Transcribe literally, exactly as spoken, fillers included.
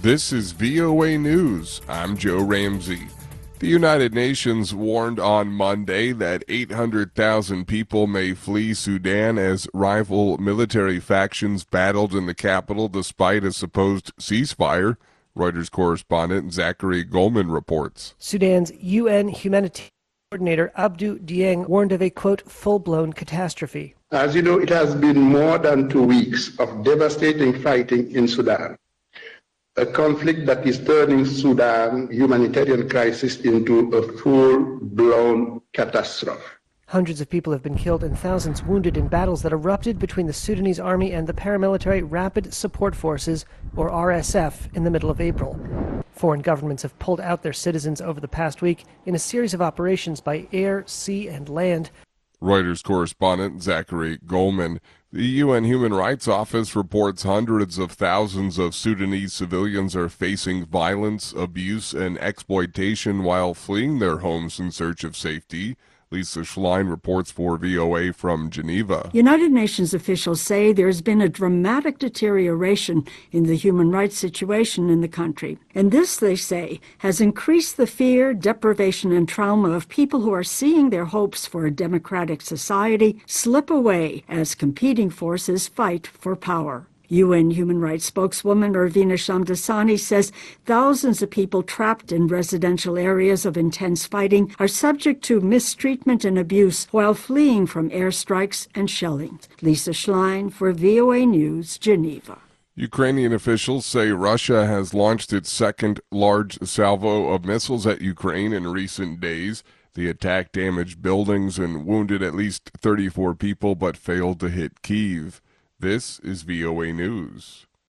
This is V O A News. I'm Joe Ramsey. The United Nations warned on Monday that eight hundred thousand people may flee Sudan as rival military factions battled in the capital despite a supposed ceasefire. Reuters correspondent Zachary Goldman reports. Sudan's U N humanitarian coordinator Abdou Dieng warned of a, quote, full-blown catastrophe. As you know, it has been more than two weeks of devastating fighting in Sudan, a conflict that is turning Sudan's humanitarian crisis into a full-blown catastrophe. Hundreds of people have been killed and thousands wounded in battles that erupted between the Sudanese army and the paramilitary Rapid Support Forces, or R S F, in the middle of April. Foreign governments have pulled out their citizens over the past week in a series of operations by air, sea, and land. Reuters correspondent Zachary Goldman. The U N Human Rights Office reports hundreds of thousands of Sudanese civilians are facing violence, abuse, and exploitation while fleeing their homes in search of safety. Lisa Schlein reports for V O A from Geneva. United Nations officials say there has been a dramatic deterioration in the human rights situation in the country. And this, they say, has increased the fear, deprivation, and trauma of people who are seeing their hopes for a democratic society slip away as competing forces fight for power. U N human rights spokeswoman Ervina Shamdasani says thousands of people trapped in residential areas of intense fighting are subject to mistreatment and abuse while fleeing from airstrikes and shelling. Lisa Schlein for V O A News, Geneva. Ukrainian officials say Russia has launched its second large salvo of missiles at Ukraine in recent days. The attack damaged buildings and wounded at least thirty-four people but failed to hit Kyiv. This is V O A News.